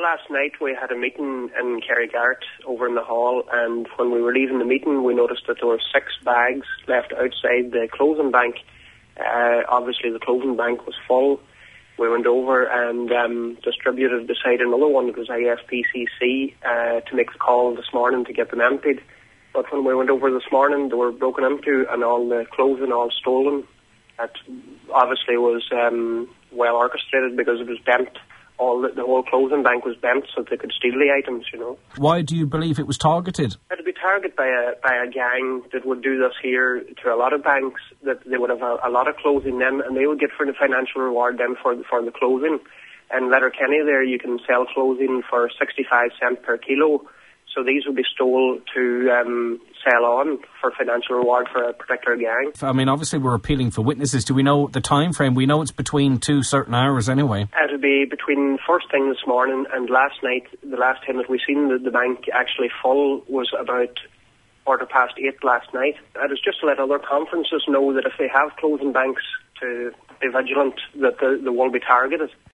last night we had a meeting in Kerrygarrett over in the hall, and when we were leaving the meeting we noticed that there were 6 bags left outside the clothing bank. Obviously the clothing bank was full. We went over and distributed beside another one that was IFPCC to make the call this morning to get them emptied. But when we went over this morning, they were broken into and all the clothing all stolen. That obviously was well orchestrated because it was bent. The whole clothing bank was bent so they could steal the items, you know. Why do you believe it was targeted? It would be targeted by a gang that would do this here to a lot of banks, that they would have a lot of clothing then, and they would get for the financial reward then for the clothing. In Letterkenny there, you can sell clothing for 65 cents per kilo. So these would be stole to sell on for financial reward for a particular gang. I mean, obviously we're appealing for witnesses. Do we know the time frame? We know it's between 2 certain hours anyway. It'll be between first thing this morning and last night. The last time that we seen the bank actually full was about 8:15 last night. It was just to let other conferences know that if they have clothing banks to be vigilant, that they will be targeted.